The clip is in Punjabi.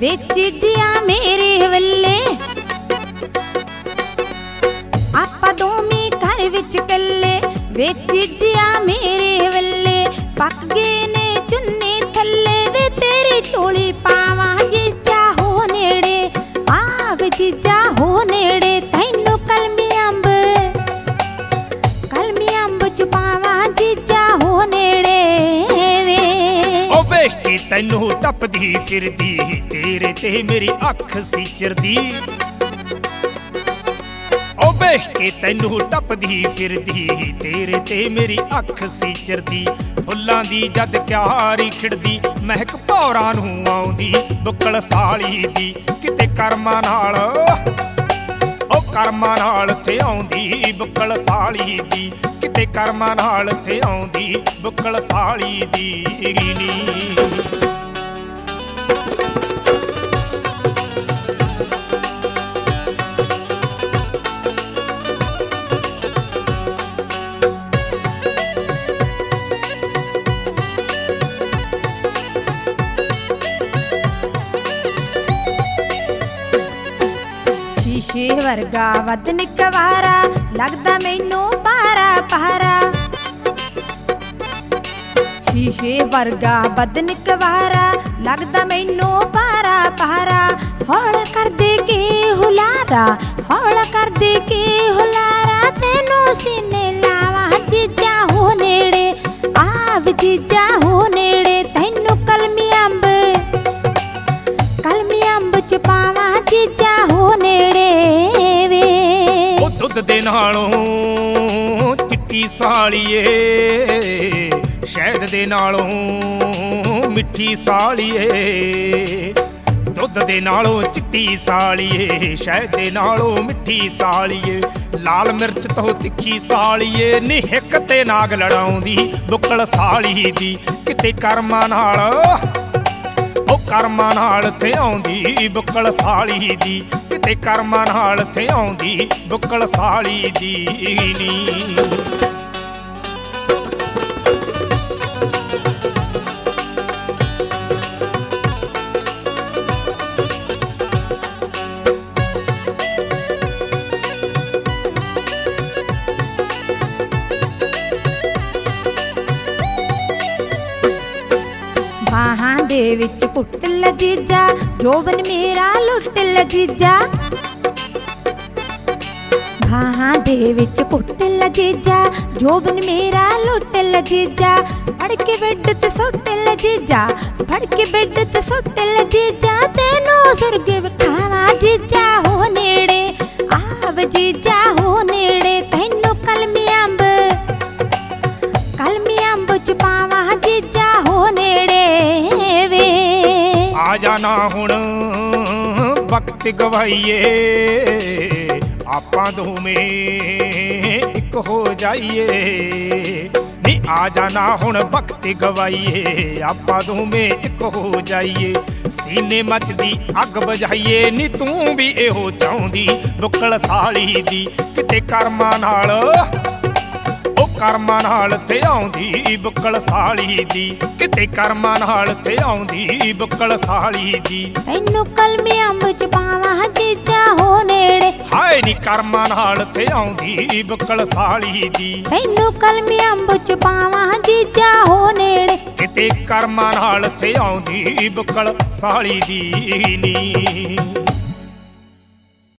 ਵਿੱਚ ਜਿਆ ਮੇਰੇ ਵੱਲੇ ਆਪਾਂ ਦੋਵੇਂ ਘਰ ਵਿੱਚ ਕੱਲੇ ਵਿੱਚ ਜਿਆ ਮੇਰੇ ਵੱਲੇ ਪੱਕ ਗਏ ਨੇ ਚੁੰਨੀ ਥੱਲੇ ਵੇ ਤੇਰੀ ਝੋਲੀ ਪਾਵਾਂ ਜੀਜਾ ਹੋ ਨੇੜੇ ਆਵ ਜੀਜਾ ਹੋ ਨੇੜੇ ਤੈਨੂੰ ਕਲਮੀ ਅੰਬ ਚ ਪਾਵਾਂ ਜੀਜਾ ਹੋ ਨੇੜੇ ਵੇ ਉਹ ਵੇਖ ਕੇ ਤੈਨੂੰ ਟੱਪਦੀ ਫਿਰਦੀ ਤੇਰੇ ਤੇ ਮੇਰੀ ਅੱਖ ਸੀ ਚਿਰਦੀ ਉਹ ਵੇਖ ਕੇ ਤੈਨੂੰ ਟੱਪਦੀ ਫਿਰਦੀ ਤੇਰੇ ਤੇ ਮੇਰੀ ਅੱਖ ਸੀ ਚਿਰਦੀ ਫੁੱਲਾਂ ਦੀ ਜਦ ਕਿਆਰੀ ਖਿੜਦੀ ਮਹਿਕ ਭੌਰਾਂ ਨੂੰ ਆਉਂਦੀ ਬੁੱਕਲ ਸਾਲੀ ਦੀ ਕਿਤੇ ਕਰਮਾਂ ਨਾਲ ਉਹ ਕਰਮਾਂ ਨਾਲ ਤੇ ਆਉਂਦੀ ਬੁੱਕਲ ਸਾਲੀ ਦੀ ਕਿਤੇ ਕਰਮਾਂ ਨਾਲ ਤੇ ਆਉਂਦੀ ਬੁੱਕਲ ਸਾਲੀ ਦੀ ਨੀ ਸ਼ੀਸ਼ੇ ਵਰਗਾ ਵਦਨ ਕਵਾਰਾ ਲੱਗਦਾ ਮੈਨੂੰ ਪਾਰਾ ਪਾਰਾ ਸ਼ੀਸ਼ੇ ਵਰਗਾ ਬਦਨ ਕਵਾਰਾ ਲੱਗਦਾ ਮੈਨੂੰ ਪਾਰਾ ਪਾਰਾ ਹੌਲ ਕਰਦੇ ਕੇ ਹੁਲਾਰਾ ਹੌਲ ਕਰਦੇ ਕੇ ਹੁਲਾਰਾ ਤੈਨੂੰ ਸੀਨੇ ਲਾਵਾਂ ਜੀਜਾ ਹੋ ਨੇੜੇ ਆਵ ਜੀਜਾ ਹੋ ਨੇੜੇ ਤੈਨੂੰ ਕਲਮੀ ਅੰਬ ਚ ਪਾਵਾਂ ਜੀਜਾ ਹੋ ਨੇੜੇ ਵੇ ਉਹ ਦੁੱਧ ਦੇ ਨਾਲੋਂ ਚਿੱਟੀ ਸਾਲੀਏ ਸ਼ਹਿਦ ਦੇ ਨਾਲੋਂ ਮਿੱਠੀ ਸਾਲੀਏ ਦੁੱਧ ਦੇ ਨਾਲੋਂ ਚਿੱਟੀ ਸਾਲੀਏ ਸ਼ਹਿਦ ਦੇ ਨਾਲੋਂ ਮਿੱਠੀ ਸਾਲੀਏ ਲਾਲ ਮਿਰਚ ਤੋਂ ਤਿੱਖੀ ਸਾਲੀਏ ਨੀ ਹਿੱਕ ਤੇ ਨਾਗ ਲੜਾਉਂਦੀ ਬੁੱਕਲ ਸਾਲੀ ਦੀ ਕਿਤੇ ਕਰਮਾਂ ਨਾਲ ਉਹ ਕਰਮਾਂ ਨਾਲ ਤੇ ਆਉਂਦੀ ਬੁੱਕਲ ਸਾਲੀ ਦੀ ਕਿਤੇ ਕਰਮਾਂ ਨਾਲ ਤੇ ਆਉਂਦੀ ਬੁੱਕਲ ਸਾਲੀ ਦੀ ਨੀ ਬਾਹਾਂ ਦੇ ਵਿੱਚ ਪੁੱਟ ਲਜੀਜਾ ਜੋਬਨ ਮੇਰਾ ਲੁੱਟ ਲਜੀਜਾ ਬਾਹਾਂ ਦੇ ਵਿੱਚ ਪੁੱਟ ਲਜੀਜਾ ਜੋਬਨ ਮੇਰਾ ਲੁੱਟ ਲਜੀਜਾ ਫੜ ਕੇ ਬੈੱਡ ਤੇ ਸੁੱਟ ਲਜੀਜਾ ਫੜ ਕੇ ਬੈੱਡ ਤੇ ਸੁੱਟ ਲਜੀਜਾ ਤੈਨੂੰ ਸੁਰਗ ਵਿਖਾਵਾਂ ਜੀਜਾ ਹੋ ਨੇੜੇ ਆਵ ਜੀਜਾ ਹੋ ਨੇੜੇ ਤੈਨੂੰ ਕਲਮੀ ਅੰਬ ਚ ਪਾਵਾਂ ਜੀਜਾ ਹੋ ਨੇੜੇ ਵੇ ਆ ਜਾਣਾ ਹੁਣ ਵਕਤ ਗਵਾਈਏ ਆਪਾਂ ਦੋਵੇਂ ਇੱਕ ਹੋ ਜਾਈਏ ਨੀ ਆ ਜਾਣਾ ਹੁਣ ਵਕਤ ਗਵਾਈਏ ਆਪਾਂ ਦੋਵੇਂ ਇੱਕ ਹੋ ਜਾਈਏ ਸੀਨੇ ਮੱਚਦੀ ਅੱਗ ਬੁਝਾਈਏ ਨੀ ਤੂੰ ਵੀ ਇਹੋ ਚਾਹੁੰਦੀ ਬੁੱਕਲ ਸਾਲੀ ਦੀ ਕਿਤੇ ਕਰਮਾਂ ਨਾਲ ਉਹ ਕਰਮਾਂ ਨਾਲ ਤੇ ਆਉਂਦੀ ਬੁੱਕਲ ਸਾਲੀ ਦੀ ਕਿਤੇ ਕਰਮਾਂ ਨਾਲ ਤੇ ਆਉਂਦੀ ਬੁੱਕਲ ਸਾਲੀ ਦੀ ਤੈਨੂੰ ਕਲਮੀ ਅੰਬ ਚ ਪਾਵਾਂ ਜੀਜਾ ਹੋ ਨੇੜੇ ਹਾਏ ਨੀ ਕਰਮਾਂ ਨਾਲ ਤੇ ਆਉਂਦੀ ਬੁੱਕਲ ਸਾਲੀ ਦੀ ਤੈਨੂੰ ਕਲਮੀ ਅੰਬ ਚ ਪਾਵਾਂ ਜੀਜਾ ਹੋ ਨੇੜੇ ਕਿਤੇ ਕਰਮਾਂ ਨਾਲ ਤੇ ਆਉਂਦੀ ਬੁੱਕਲ ਸਾਲੀ ਦੀ ਨੀ